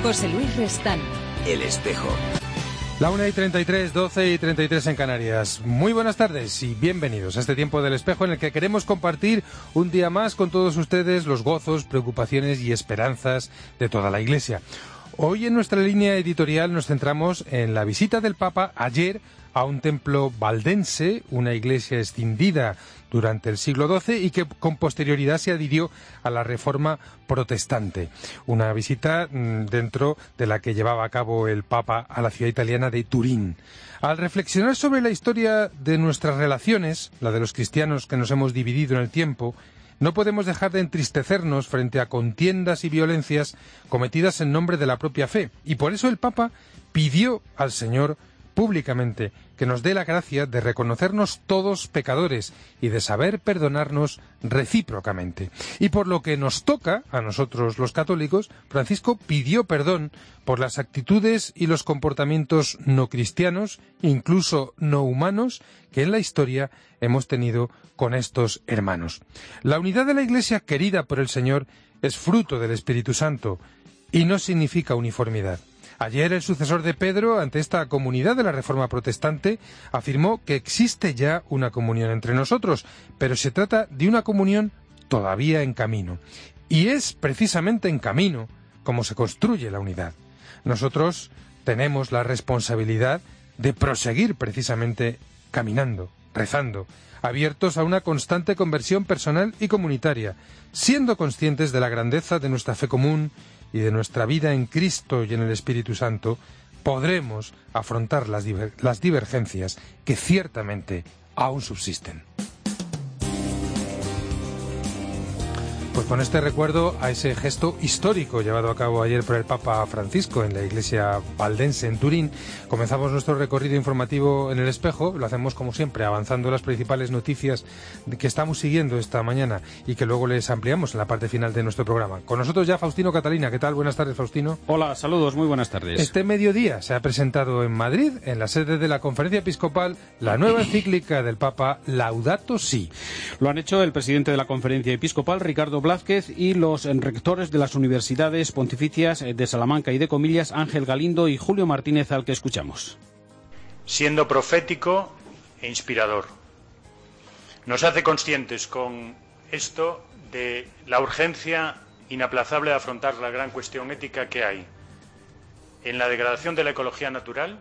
José Luis Restán. El Espejo. La 1:33, 12:33 en Canarias. Muy buenas tardes y bienvenidos a este tiempo del Espejo en el que queremos compartir un día más con todos ustedes los gozos, preocupaciones y esperanzas de toda la Iglesia. Hoy en nuestra línea editorial nos centramos en la visita del Papa ayer a un templo valdense, una iglesia escindida durante el siglo XII y que con posterioridad se adhirió a la Reforma protestante. Una visita dentro de la que llevaba a cabo el Papa a la ciudad italiana de Turín. Al reflexionar sobre la historia de nuestras relaciones, la de los cristianos que nos hemos dividido en el tiempo, no podemos dejar de entristecernos frente a contiendas y violencias cometidas en nombre de la propia fe. Y por eso el Papa pidió al Señor públicamente que nos dé la gracia de reconocernos todos pecadores y de saber perdonarnos recíprocamente. Y por lo que nos toca, a nosotros los católicos, Francisco pidió perdón por las actitudes y los comportamientos no cristianos, incluso no humanos, que en la historia hemos tenido con estos hermanos. La unidad de la Iglesia querida por el Señor es fruto del Espíritu Santo y no significa uniformidad. Ayer el sucesor de Pedro, ante esta comunidad de la Reforma protestante, afirmó que existe ya una comunión entre nosotros, pero se trata de una comunión todavía en camino. Y es precisamente en camino como se construye la unidad. Nosotros tenemos la responsabilidad de proseguir precisamente caminando, rezando, abiertos a una constante conversión personal y comunitaria, siendo conscientes de la grandeza de nuestra fe común y de nuestra vida en Cristo y en el Espíritu Santo, podremos afrontar las divergencias que ciertamente aún subsisten. Pues con este recuerdo a ese gesto histórico llevado a cabo ayer por el Papa Francisco en la iglesia valdense en Turín, comenzamos nuestro recorrido informativo en el Espejo. Lo hacemos como siempre, avanzando las principales noticias que estamos siguiendo esta mañana y que luego les ampliamos en la parte final de nuestro programa. Con nosotros ya Faustino Catalina. ¿Qué tal? Buenas tardes, Faustino. Hola, saludos, muy buenas tardes. Este mediodía se ha presentado en Madrid, en la sede de la Conferencia Episcopal, la nueva encíclica del Papa Laudato Si. Lo han hecho el presidente de la Conferencia Episcopal, Ricardo Blázquez, y los rectores de las universidades pontificias de Salamanca y de Comillas, Ángel Galindo y Julio Martínez, al que escuchamos. Siendo profético e inspirador. Nos hace conscientes con esto de la urgencia inaplazable de afrontar la gran cuestión ética que hay en la degradación de la ecología natural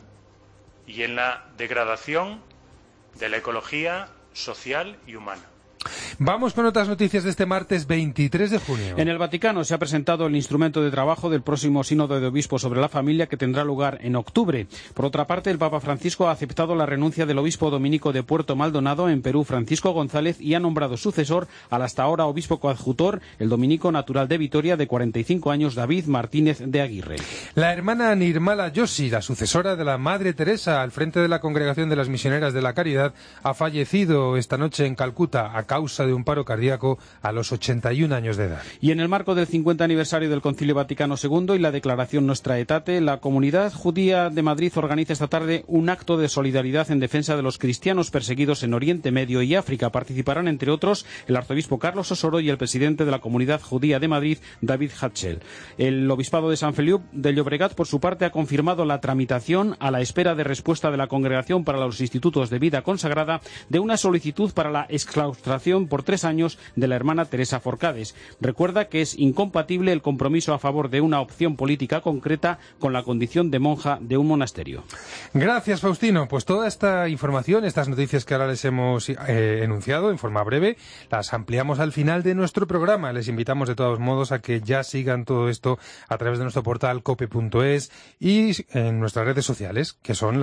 y en la degradación de la ecología social y humana. Vamos con otras noticias de este martes 23 de junio. En el Vaticano se ha presentado el instrumento de trabajo del próximo Sínodo de Obispos sobre la Familia, que tendrá lugar en octubre. Por otra parte, el Papa Francisco ha aceptado la renuncia del obispo dominico de Puerto Maldonado, en Perú, Francisco González, y ha nombrado sucesor al hasta ahora obispo coadjutor, el dominico natural de Vitoria, de 45 años, David Martínez de Aguirre. La hermana Nirmala Joshi, la sucesora de la Madre Teresa al frente de la Congregación de las Misioneras de la Caridad, ha fallecido esta noche en Calcuta a causa de un paro cardíaco a los 81 años de edad. Y en el marco del 50 aniversario del Concilio Vaticano II y la declaración Nostra Aetate, la Comunidad Judía de Madrid organiza esta tarde un acto de solidaridad en defensa de los cristianos perseguidos en Oriente Medio y África. Participarán, entre otros, el arzobispo Carlos Osoro y el presidente de la Comunidad Judía de Madrid, David Hatchell. El obispado de San Feliu de Llobregat, por su parte, ha confirmado la tramitación, a la espera de respuesta de la Congregación para los Institutos de Vida Consagrada, de una solicitud para la exclaustración por 3 años de la hermana Teresa Forcades. Recuerda que es incompatible el compromiso a favor de una opción política concreta con la condición de monja de un monasterio. Gracias, Faustino. Pues toda esta información, estas noticias que ahora les hemos enunciado en forma breve, las ampliamos al final de nuestro programa. Les invitamos de todos modos a que ya sigan todo esto a través de nuestro portal cope.es y en nuestras redes sociales, que son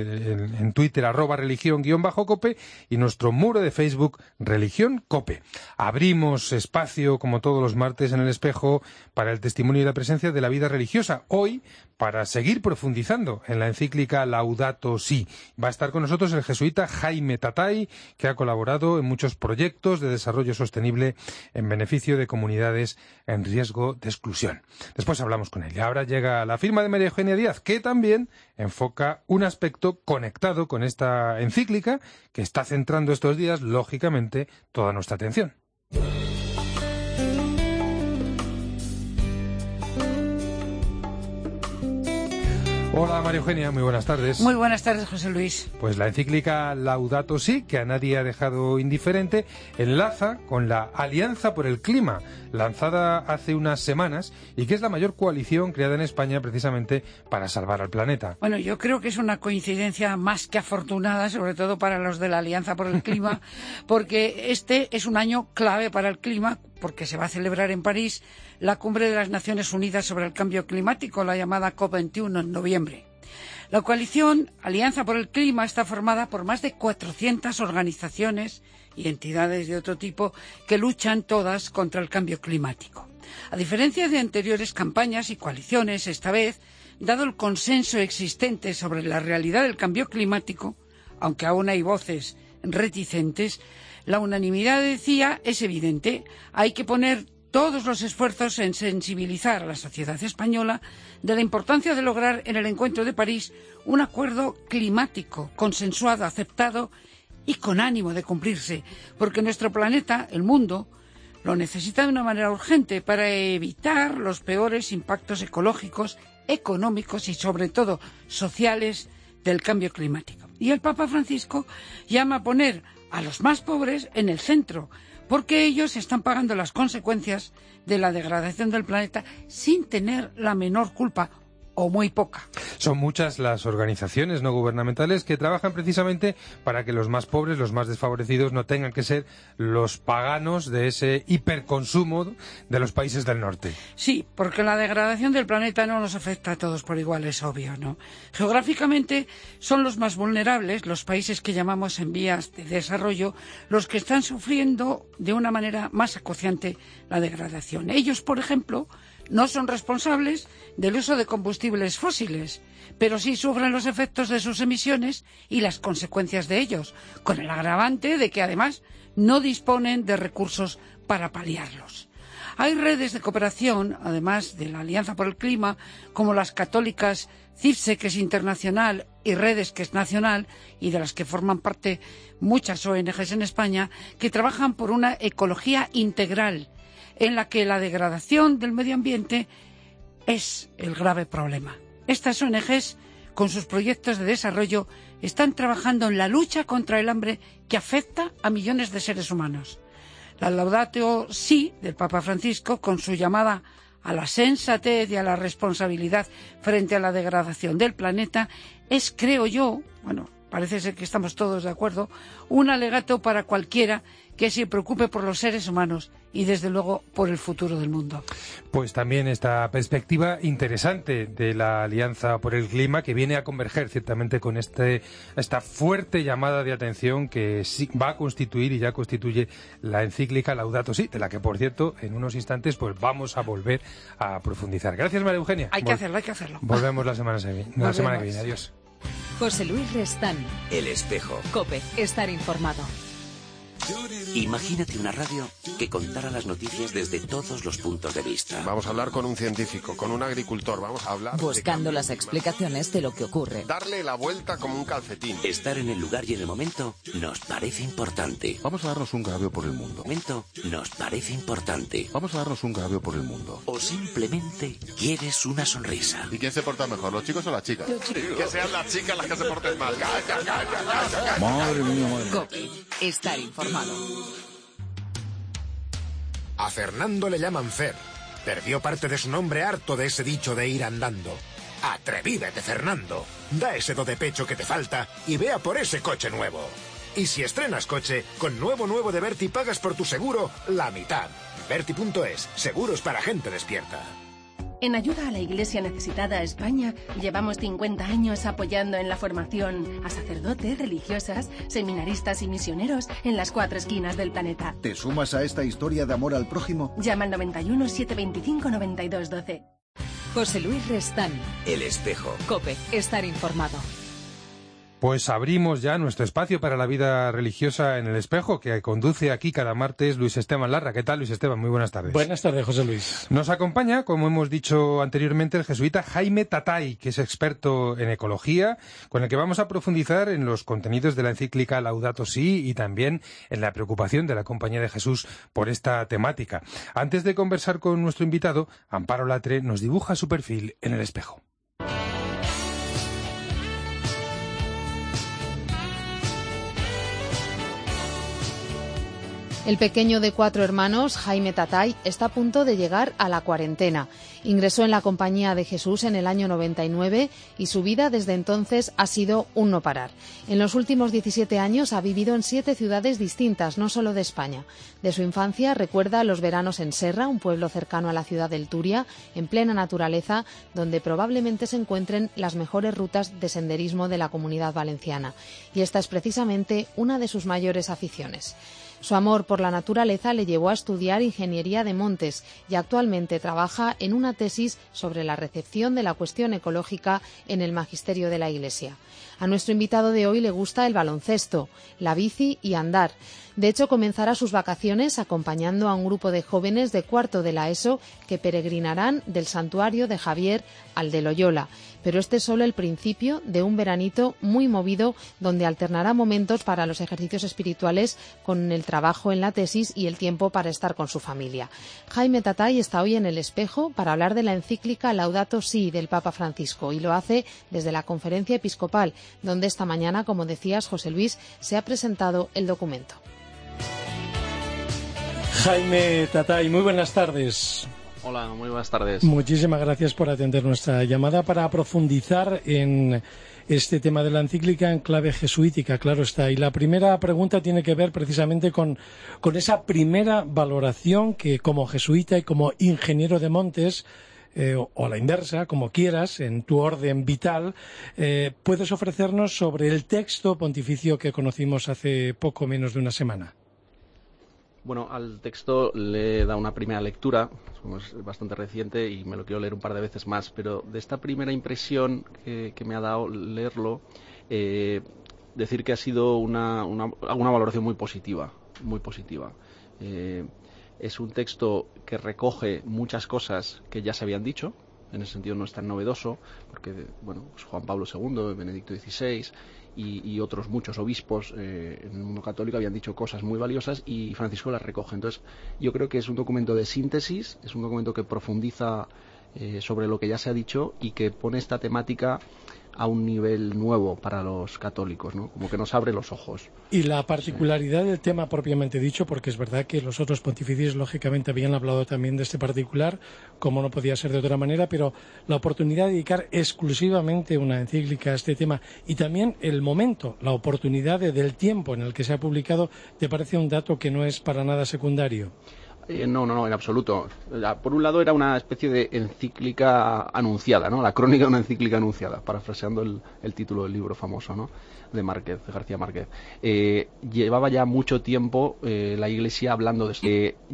en Twitter @religión_cope y nuestro muro de Facebook Religión Cope. Abrimos espacio, como todos los martes en el Espejo, para el testimonio y la presencia de la vida religiosa. Hoy, para seguir profundizando en la encíclica Laudato Si. Va a estar con nosotros el jesuita Jaime Tatay, que ha colaborado en muchos proyectos de desarrollo sostenible en beneficio de comunidades en riesgo de exclusión. Después hablamos con él. Y ahora llega la firma de María Eugenia Díaz, que también enfoca un aspecto conectado con esta encíclica que está centrando estos días, lógicamente, toda nuestra atención. Hola María Eugenia, muy buenas tardes. Muy buenas tardes, José Luis. Pues la encíclica Laudato Si, que a nadie ha dejado indiferente, enlaza con la Alianza por el Clima, lanzada hace unas semanas y que es la mayor coalición creada en España precisamente para salvar al planeta. Bueno, yo creo que es una coincidencia más que afortunada, sobre todo para los de la Alianza por el Clima, porque este es un año clave para el clima, porque se va a celebrar en París la Cumbre de las Naciones Unidas sobre el Cambio Climático, la llamada COP21, en noviembre. La coalición Alianza por el Clima está formada por más de 400 organizaciones y entidades de otro tipo que luchan todas contra el cambio climático. A diferencia de anteriores campañas y coaliciones, esta vez, dado el consenso existente sobre la realidad del cambio climático, aunque aún hay voces reticentes, la unanimidad, decía, es evidente. Hay que poner todos los esfuerzos en sensibilizar a la sociedad española de la importancia de lograr en el encuentro de París un acuerdo climático consensuado, aceptado y con ánimo de cumplirse, porque nuestro planeta, el mundo, lo necesita de una manera urgente para evitar los peores impactos ecológicos, económicos y, sobre todo, sociales del cambio climático. Y el Papa Francisco llama a poner a los más pobres en el centro, porque ellos están pagando las consecuencias de la degradación del planeta sin tener la menor culpa, o muy poca. Son muchas las organizaciones no gubernamentales que trabajan precisamente para que los más pobres, los más desfavorecidos, no tengan que ser los paganos de ese hiperconsumo de los países del norte. Sí, porque la degradación del planeta no nos afecta a todos por igual, es obvio, ¿no? Geográficamente son los más vulnerables, los países que llamamos en vías de desarrollo, los que están sufriendo de una manera más acuciante la degradación. Ellos, por ejemplo, no son responsables del uso de combustibles fósiles, pero sí sufren los efectos de sus emisiones y las consecuencias de ellos, con el agravante de que además no disponen de recursos para paliarlos. Hay redes de cooperación, además de la Alianza por el Clima, como las católicas CIFSE, que es internacional, y Redes, que es nacional, y de las que forman parte muchas ONGs en España, que trabajan por una ecología integral, en la que la degradación del medio ambiente es el grave problema. Estas ONGs, con sus proyectos de desarrollo, están trabajando en la lucha contra el hambre que afecta a millones de seres humanos. La Laudato Si del Papa Francisco, con su llamada a la sensatez y a la responsabilidad frente a la degradación del planeta, es, creo yo, bueno, parece ser que estamos todos de acuerdo, un alegato para cualquiera que se preocupe por los seres humanos y, desde luego, por el futuro del mundo. Pues también esta perspectiva interesante de la Alianza por el Clima, que viene a converger ciertamente con esta fuerte llamada de atención que sí va a constituir y ya constituye la encíclica Laudato Si, de la que, por cierto, en unos instantes pues vamos a volver a profundizar. Gracias, María Eugenia. Hay que hacerlo. Volvemos la semana que viene. Adiós. José Luis Restán. El Espejo. COPE. Estar informado. Imagínate una radio que contara las noticias desde todos los puntos de vista. Vamos a hablar con un científico, con un agricultor, vamos a hablar... Buscando las explicaciones de lo que ocurre. Darle la vuelta como un calcetín. Estar en el lugar y en el momento nos parece importante. Vamos a darnos un gravio por el mundo. Momento nos parece importante. Vamos a darnos un gravio por el mundo. O simplemente quieres una sonrisa. ¿Y quién se porta mejor, los chicos o las chicas? Que sean las chicas las que se porten mal. Madre mía, madre. COPE. Estar informado. A Fernando le llaman Fer. Perdió parte de su nombre harto de ese dicho de ir andando. Atrevívete, Fernando. Da ese do de pecho que te falta y vea por ese coche nuevo. Y si estrenas coche, con nuevo de Berti pagas por tu seguro la mitad. Berti.es, seguros para gente despierta. En Ayuda a la Iglesia Necesitada España llevamos 50 años apoyando en la formación a sacerdotes, religiosas, seminaristas y misioneros en las 4 esquinas del planeta. ¿Te sumas a esta historia de amor al prójimo? Llama al 91 725 9212. José Luis Restán. El Espejo. COPE. Estar informado. Pues abrimos ya nuestro espacio para la vida religiosa en el Espejo, que conduce aquí cada martes Luis Esteban Larra. ¿Qué tal, Luis Esteban? Muy buenas tardes. Buenas tardes, José Luis. Nos acompaña, como hemos dicho anteriormente, el jesuita Jaime Tatay, que es experto en ecología, con el que vamos a profundizar en los contenidos de la encíclica Laudato Si y también en la preocupación de la Compañía de Jesús por esta temática. Antes de conversar con nuestro invitado, Amparo Latre nos dibuja su perfil en el Espejo. El pequeño de 4 hermanos, Jaime Tatay, está a punto de llegar a la cuarentena. Ingresó en la Compañía de Jesús en el año 99 y su vida desde entonces ha sido un no parar. En los últimos 17 años ha vivido en 7 ciudades distintas, no solo de España. De su infancia recuerda los veranos en Serra, un pueblo cercano a la ciudad del Turia, en plena naturaleza, donde probablemente se encuentren las mejores rutas de senderismo de la Comunidad Valenciana. Y esta es precisamente una de sus mayores aficiones. Su amor por la naturaleza le llevó a estudiar ingeniería de montes y actualmente trabaja en una tesis sobre la recepción de la cuestión ecológica en el magisterio de la Iglesia. A nuestro invitado de hoy le gusta el baloncesto, la bici y andar. De hecho, comenzará sus vacaciones acompañando a un grupo de jóvenes de cuarto de la ESO que peregrinarán del santuario de Javier al de Loyola. Pero este es solo el principio de un veranito muy movido donde alternará momentos para los ejercicios espirituales con el trabajo en la tesis y el tiempo para estar con su familia. Jaime Tatay está hoy en El Espejo para hablar de la encíclica Laudato Si del Papa Francisco y lo hace desde la Conferencia Episcopal, donde esta mañana, como decías, José Luis, se ha presentado el documento. Jaime Tatay, muy buenas tardes. Hola, muy buenas tardes. Muchísimas gracias por atender nuestra llamada para profundizar en este tema de la encíclica en clave jesuítica, claro está. Y la primera pregunta tiene que ver precisamente con esa primera valoración que como jesuita y como ingeniero de montes, o a la inversa, como quieras, en tu orden vital, puedes ofrecernos sobre el texto pontificio que conocimos hace poco menos de una semana. Bueno, al texto le he dado una primera lectura, es bastante reciente y me lo quiero leer un par de veces más, pero de esta primera impresión que me ha dado leerlo, decir que ha sido una valoración muy positiva, muy positiva. Es un texto que recoge muchas cosas que ya se habían dicho, en ese sentido no es tan novedoso, porque bueno, pues Juan Pablo II, Benedicto XVI y otros muchos obispos en el mundo católico habían dicho cosas muy valiosas y Francisco las recoge. Entonces yo creo que es un documento de síntesis, es un documento que profundiza sobre lo que ya se ha dicho y que pone esta temática a un nivel nuevo para los católicos, ¿no? Como que nos abre los ojos. Y la particularidad del tema propiamente dicho, porque es verdad que los otros pontífices lógicamente habían hablado también de este particular, como no podía ser de otra manera, pero la oportunidad de dedicar exclusivamente una encíclica a este tema y también el momento, la oportunidad del tiempo en el que se ha publicado, ¿te parece un dato que no es para nada secundario? No, en absoluto. Por un lado era una especie de encíclica anunciada, ¿no? La crónica de una encíclica anunciada, parafraseando el título del libro famoso, ¿no? De García Márquez. Llevaba ya mucho tiempo la Iglesia hablando de esto.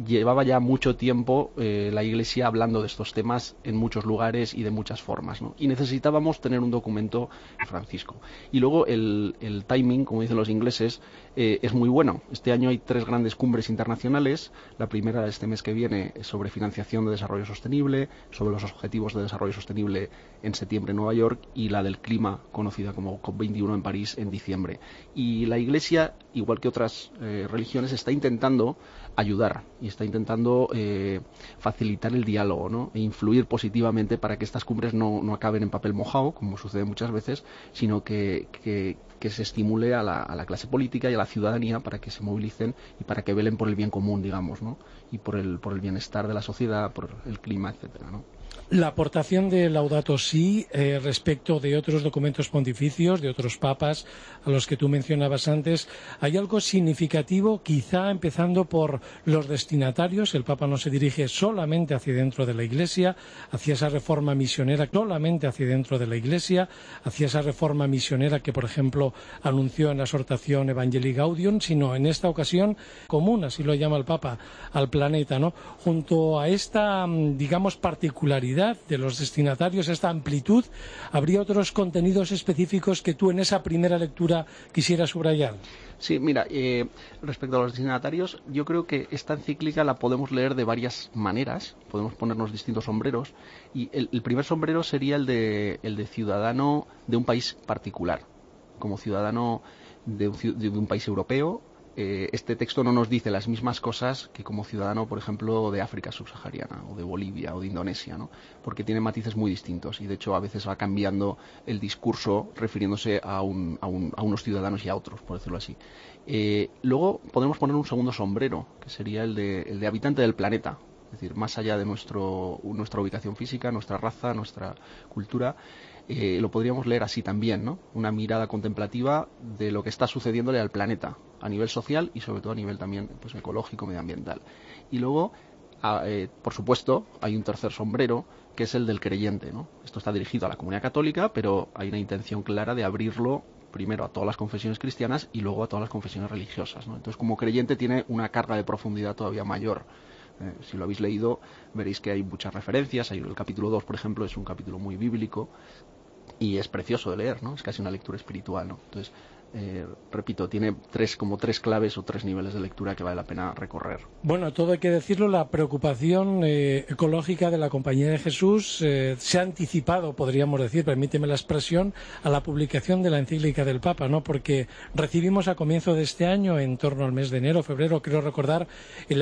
La Iglesia hablando de estos temas en muchos lugares y de muchas formas, ¿no? Y necesitábamos tener un documento de Francisco. Y luego el timing, como dicen los ingleses, es muy bueno. Este año hay 3 grandes cumbres internacionales. La primera este mes que viene es sobre financiación de desarrollo sostenible, sobre los objetivos de desarrollo sostenible en septiembre en Nueva York y la del clima, conocida como COP21 en París en diciembre. Y la Iglesia, igual que otras religiones, está intentando ayudar y está intentando facilitar el diálogo, ¿no? E influir positivamente para que estas cumbres no acaben en papel mojado, como sucede muchas veces, sino que se estimule a la clase política y a la ciudadanía para que se movilicen y para que velen por el bien común, digamos, ¿no? Y por el bienestar de la sociedad, por el clima, etcétera, ¿no? La aportación de Laudato Si respecto de otros documentos pontificios, de otros papas a los que tú mencionabas antes, ¿hay algo significativo, quizá empezando por los destinatarios? El Papa no se dirige solamente hacia dentro de la Iglesia, hacia esa reforma misionera solamente hacia dentro de la Iglesia, hacia esa reforma misionera que, por ejemplo, anunció en la exhortación Evangelii Gaudium, sino en esta ocasión común, así lo llama el Papa, al planeta, ¿no? Junto a esta, digamos, particularidad de los destinatarios, esta amplitud, ¿habría otros contenidos específicos que tú en esa primera lectura quisieras subrayar? Sí, mira, respecto a los destinatarios, yo creo que esta encíclica la podemos leer de varias maneras, podemos ponernos distintos sombreros, y el primer sombrero sería el de ciudadano de un país particular, como ciudadano de un país europeo, este texto no nos dice las mismas cosas que como ciudadano, por ejemplo, de África subsahariana o de Bolivia o de Indonesia, ¿no? Porque tiene matices muy distintos y de hecho a veces va cambiando el discurso refiriéndose a unos ciudadanos y a otros, por decirlo así. Luego podemos poner un segundo sombrero, que sería el de habitante del planeta. Es decir, más allá de nuestra ubicación física, nuestra raza, nuestra cultura, lo podríamos leer así también, ¿no? Una mirada contemplativa de lo que está sucediéndole al planeta, a nivel social y sobre todo a nivel también pues, ecológico, medioambiental. Y luego, por supuesto, hay un tercer sombrero, que es el del creyente, ¿no? Esto está dirigido a la comunidad católica, pero hay una intención clara de abrirlo primero a todas las confesiones cristianas y luego a todas las confesiones religiosas, ¿no? Entonces, como creyente tiene una carga de profundidad todavía mayor. Si lo habéis leído, veréis que hay muchas referencias. El capítulo 2, por ejemplo, es un capítulo muy bíblico y es precioso de leer, ¿no? Es casi una lectura espiritual, ¿no? Entonces, repito, tiene tres claves o 3 niveles de lectura que vale la pena recorrer. Bueno, todo hay que decirlo, la preocupación ecológica de la Compañía de Jesús se ha anticipado, podríamos decir, permíteme la expresión, a la publicación de la encíclica del Papa, ¿no? Porque recibimos a comienzo de este año, en torno al mes de enero, febrero, creo recordar, el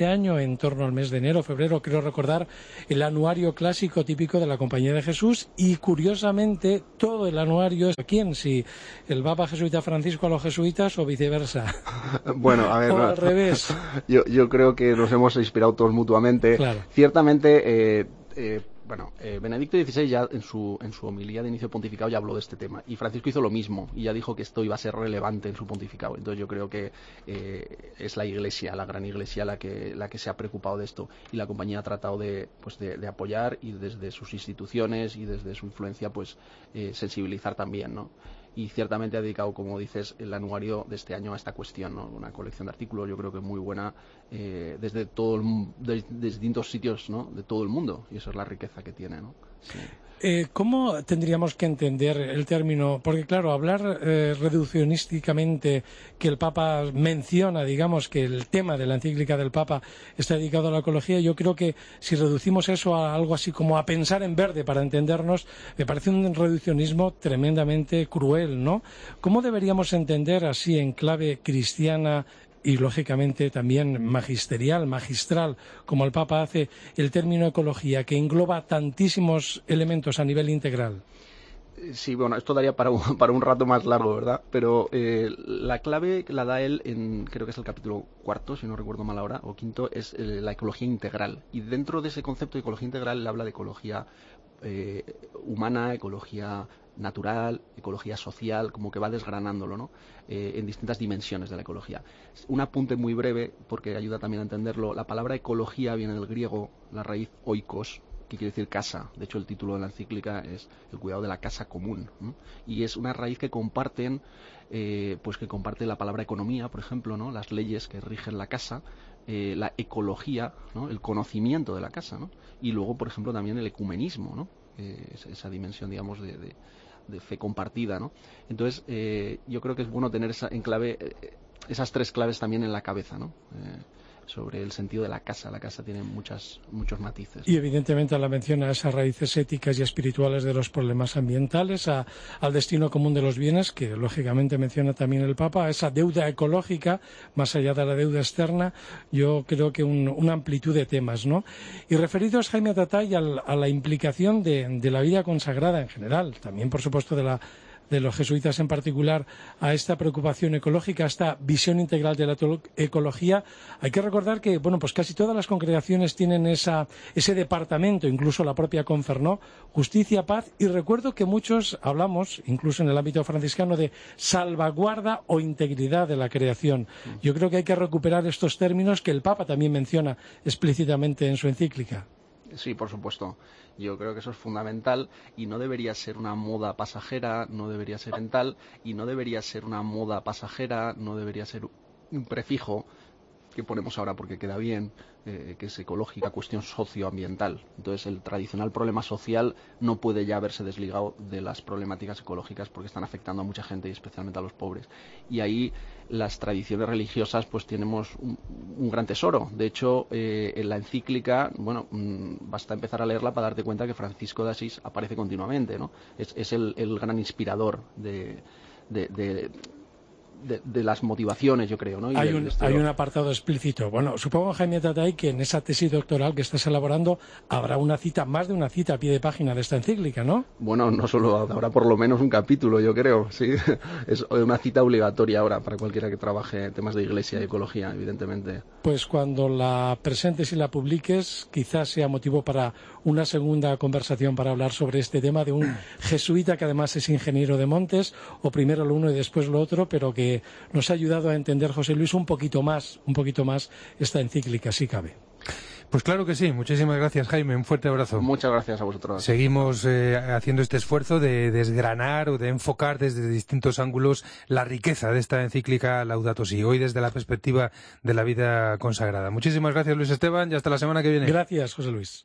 anuario clásico típico de la Compañía de Jesús y, curiosamente, todo el anuario es ¿a quién? Si el Papa jesuita Francisco a los jesuitas o viceversa. Bueno, a ver, o al revés. Yo creo que nos hemos inspirado todos mutuamente. Claro. Ciertamente, Benedicto XVI ya en su homilía de inicio pontificado ya habló de este tema y Francisco hizo lo mismo y ya dijo que esto iba a ser relevante en su pontificado. Entonces yo creo que es la Iglesia, la gran Iglesia la que se ha preocupado de esto y la Compañía ha tratado de apoyar y desde sus instituciones y desde su influencia pues sensibilizar también, ¿no? Y ciertamente ha dedicado, como dices, el anuario de este año a esta cuestión, ¿no? Una colección de artículos, yo creo que muy buena, desde distintos sitios, ¿no? De todo el mundo, y eso es la riqueza que tiene, ¿no? Sí. ¿Cómo tendríamos que entender el término? Porque, claro, hablar reduccionísticamente que el Papa menciona, digamos, que el tema de la encíclica del Papa está dedicado a la ecología, yo creo que si reducimos eso a algo así como a pensar en verde para entendernos, me parece un reduccionismo tremendamente cruel, ¿no? ¿Cómo deberíamos entender así en clave cristiana y lógicamente también magistral, como el Papa hace, el término ecología, que engloba tantísimos elementos a nivel integral? Sí, bueno, esto daría para un rato más largo, ¿verdad? Pero la clave la da él creo que es el capítulo 4, si no recuerdo mal ahora, o 5, es la ecología integral. Y dentro de ese concepto de ecología integral él habla de ecología humana, ecología natural, ecología social, como que va desgranándolo, ¿no? En distintas dimensiones de la ecología. Un apunte muy breve, porque ayuda también a entenderlo. La palabra ecología viene del griego, la raíz oikos, que quiere decir casa. De hecho, el título de la encíclica es el cuidado de la casa común, ¿no? Y es una raíz que comparten, que comparte la palabra economía, por ejemplo, ¿no? Las leyes que rigen la casa, la ecología, ¿no? El conocimiento de la casa, ¿no? Y luego, por ejemplo, también el ecumenismo, ¿no? Esa dimensión, digamos, de fe compartida, ¿no? Entonces, yo creo que es bueno tener esas 3 claves también en la cabeza, ¿no? Sobre el sentido de la casa. La casa tiene muchos matices. Y evidentemente la menciona a esas raíces éticas y espirituales de los problemas ambientales, al destino común de los bienes, que lógicamente menciona también el Papa, a esa deuda ecológica, más allá de la deuda externa, yo creo que una amplitud de temas, ¿no? Y referidos, Jaime Tatay, a la implicación de la vida consagrada en general, también por supuesto de los jesuitas en particular, a esta preocupación ecológica, a esta visión integral de la ecología. Hay que recordar que, bueno, pues casi todas las congregaciones tienen ese departamento, incluso la propia Confernó, Justicia, Paz, y recuerdo que muchos hablamos, incluso en el ámbito franciscano, de salvaguarda o integridad de la creación. Yo creo que hay que recuperar estos términos que el Papa también menciona explícitamente en su encíclica. Sí, por supuesto. Yo creo que eso es fundamental y no debería ser una moda pasajera, no debería ser mental y no debería ser una moda pasajera, no debería ser un prefijo que ponemos ahora porque queda bien, que es ecológica, cuestión socioambiental. Entonces el tradicional problema social no puede ya haberse desligado de las problemáticas ecológicas porque están afectando a mucha gente y especialmente a los pobres. Y ahí las tradiciones religiosas pues tenemos un gran tesoro. De hecho, en la encíclica, bueno, basta empezar a leerla para darte cuenta que Francisco de Asís aparece continuamente, ¿no? Es el gran inspirador de de las motivaciones, yo creo, ¿no? Y hay un apartado explícito. Bueno, supongo, Jaime Tatay, que en esa tesis doctoral que estás elaborando habrá más de una cita a pie de página de esta encíclica, ¿no? Bueno, no solo, habrá por lo menos un capítulo, yo creo, sí. Es una cita obligatoria ahora para cualquiera que trabaje en temas de iglesia y ecología, evidentemente. Pues cuando la presentes y la publiques, quizás sea motivo para una segunda conversación para hablar sobre este tema de un jesuita que además es ingeniero de montes, o primero lo uno y después lo otro, pero que nos ha ayudado a entender, José Luis, un poquito más esta encíclica, si cabe. Pues claro que sí. Muchísimas gracias, Jaime. Un fuerte abrazo. Muchas gracias a vosotros. Seguimos haciendo este esfuerzo de desgranar o de enfocar desde distintos ángulos la riqueza de esta encíclica Laudato Si, hoy desde la perspectiva de la vida consagrada. Muchísimas gracias, Luis Esteban, y hasta la semana que viene. Gracias, José Luis.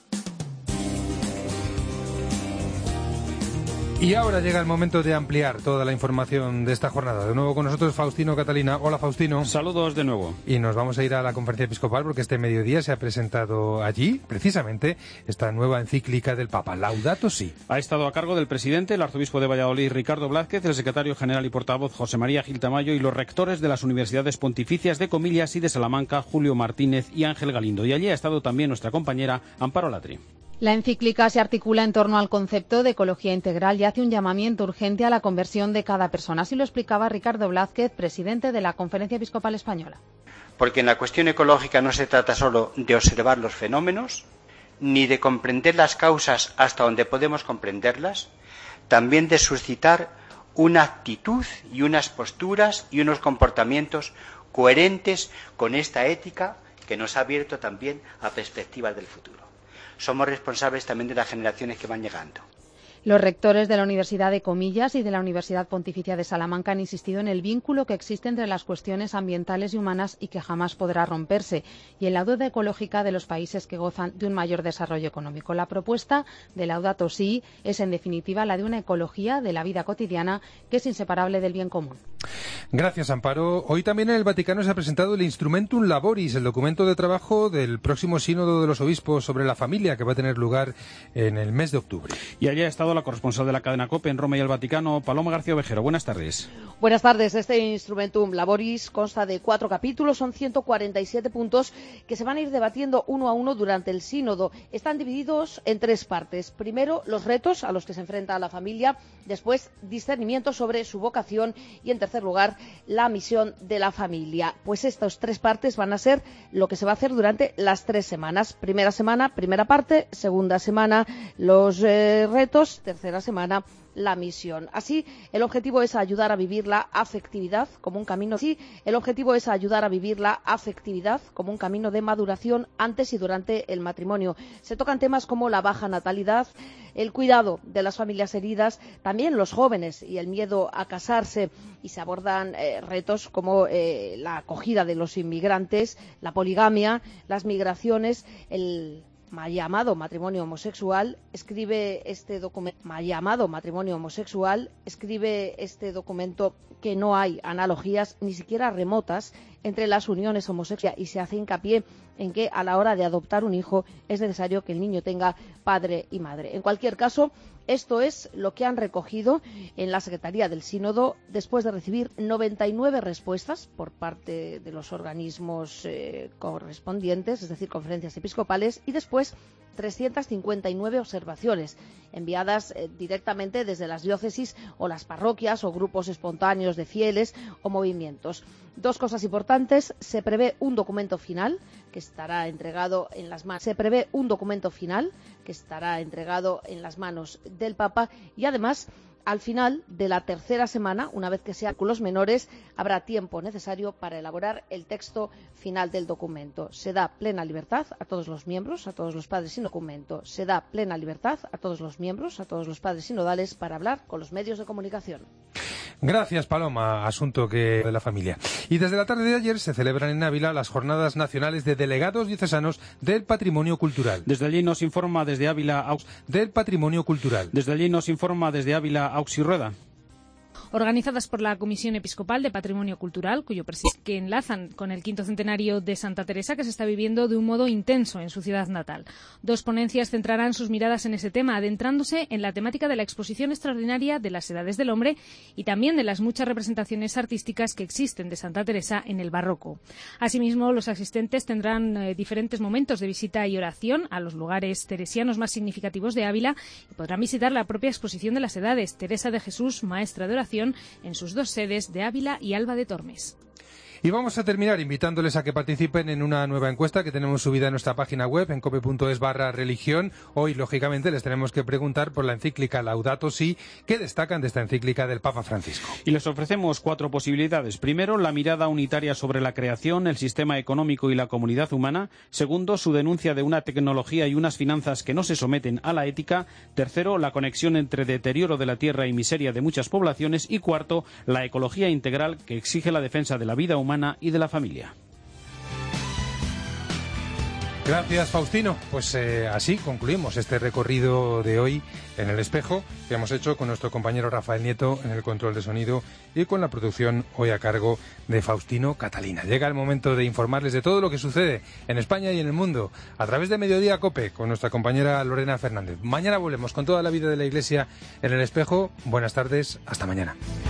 Y ahora llega el momento de ampliar toda la información de esta jornada. De nuevo con nosotros Faustino Catalina. Hola, Faustino. Saludos de nuevo. Y nos vamos a ir a la conferencia episcopal porque este mediodía se ha presentado allí, precisamente, esta nueva encíclica del Papa, Laudato Si. Ha estado a cargo del presidente, el arzobispo de Valladolid, Ricardo Blázquez, el secretario general y portavoz, José María Gil Tamayo, y los rectores de las universidades pontificias de Comillas y de Salamanca, Julio Martínez y Ángel Galindo. Y allí ha estado también nuestra compañera Amparo Latri. La encíclica se articula en torno al concepto de ecología integral y hace un llamamiento urgente a la conversión de cada persona. Así lo explicaba Ricardo Blázquez, presidente de la Conferencia Episcopal Española. Porque en la cuestión ecológica no se trata solo de observar los fenómenos, ni de comprender las causas hasta donde podemos comprenderlas, también de suscitar una actitud y unas posturas y unos comportamientos coherentes con esta ética que nos ha abierto también a perspectivas del futuro. Somos responsables también de las generaciones que van llegando. Los rectores de la Universidad de Comillas y de la Universidad Pontificia de Salamanca han insistido en el vínculo que existe entre las cuestiones ambientales y humanas y que jamás podrá romperse, y en la deuda ecológica de los países que gozan de un mayor desarrollo económico. La propuesta de Laudato Si es, en definitiva, la de una ecología de la vida cotidiana que es inseparable del bien común. Gracias, Amparo. Hoy también en el Vaticano se ha presentado el Instrumentum Laboris, el documento de trabajo del próximo Sínodo de los Obispos sobre la familia, que va a tener lugar en el mes de octubre. Y allí ha estado la corresponsal de la cadena COPE en Roma y el Vaticano, Paloma García Ovejero. Buenas tardes. Buenas tardes. Este Instrumentum Laboris consta de 4 capítulos, son 147 puntos que se van a ir debatiendo uno a uno durante el sínodo. Están divididos en 3 partes. Primero, los retos a los que se enfrenta la familia. Después, discernimiento sobre su vocación. Y, en tercer lugar, la misión de la familia. Pues estas 3 partes van a ser lo que se va a hacer durante las 3 semanas. Primera semana, primera parte. Segunda semana, los retos. Tercera semana, la misión. Así, el objetivo es ayudar a vivir la afectividad como un camino. De maduración antes y durante el matrimonio. Se tocan temas como la baja natalidad, el cuidado de las familias heridas, también los jóvenes y el miedo a casarse, y se abordan retos como la acogida de los inmigrantes, la poligamia, las migraciones, el llamado matrimonio homosexual. Escribe este documento que no hay analogías ni siquiera remotas entre las uniones homosexuales, y se hace hincapié en que a la hora de adoptar un hijo es necesario que el niño tenga padre y madre. En cualquier caso, esto es lo que han recogido en la Secretaría del Sínodo después de recibir 99 respuestas por parte de los organismos correspondientes, es decir, conferencias episcopales, y después 359 observaciones enviadas directamente desde las diócesis o las parroquias o grupos espontáneos de fieles o movimientos. 2 cosas importantes: se prevé un documento final que estará entregado en las manos del Papa, y además, al final de la tercera semana, una vez que sean cálculos menores, habrá tiempo necesario para elaborar el texto final del documento. Se da plena libertad a todos los miembros, a todos los padres sinodales para hablar con los medios de comunicación. Gracias, Paloma. Asunto que de la familia. Y desde la tarde de ayer se celebran en Ávila las Jornadas Nacionales de Delegados Diocesanos del Patrimonio Cultural. Desde allí nos informa desde Ávila Auxi Rueda. organizadas por la Comisión Episcopal de Patrimonio Cultural, que enlazan con el 5º centenario de Santa Teresa, que se está viviendo de un modo intenso en su ciudad natal. 2 ponencias centrarán sus miradas en ese tema, adentrándose en la temática de la exposición extraordinaria de las edades del hombre y también de las muchas representaciones artísticas que existen de Santa Teresa en el barroco. Asimismo, los asistentes tendrán diferentes momentos de visita y oración a los lugares teresianos más significativos de Ávila y podrán visitar la propia exposición de las edades, Teresa de Jesús, maestra de oración, en sus 2 sedes de Ávila y Alba de Tormes. Y vamos a terminar invitándoles a que participen en una nueva encuesta que tenemos subida en nuestra página web, en cope.es/religión. Hoy, lógicamente, les tenemos que preguntar por la encíclica Laudato Si, ¿qué destacan de esta encíclica del Papa Francisco? Y les ofrecemos 4 posibilidades. Primero, la mirada unitaria sobre la creación, el sistema económico y la comunidad humana. Segundo, su denuncia de una tecnología y unas finanzas que no se someten a la ética. Tercero, la conexión entre deterioro de la tierra y miseria de muchas poblaciones. Y cuarto, la ecología integral que exige la defensa de la vida humana y de la familia. Gracias, Faustino. Pues así concluimos este recorrido de hoy en El Espejo que hemos hecho con nuestro compañero Rafael Nieto en el control de sonido y con la producción hoy a cargo de Faustino Catalina. Llega el momento de informarles de todo lo que sucede en España y en el mundo a través de Mediodía Cope con nuestra compañera Lorena Fernández. Mañana volvemos con toda la vida de la Iglesia en El Espejo. Buenas tardes, hasta mañana.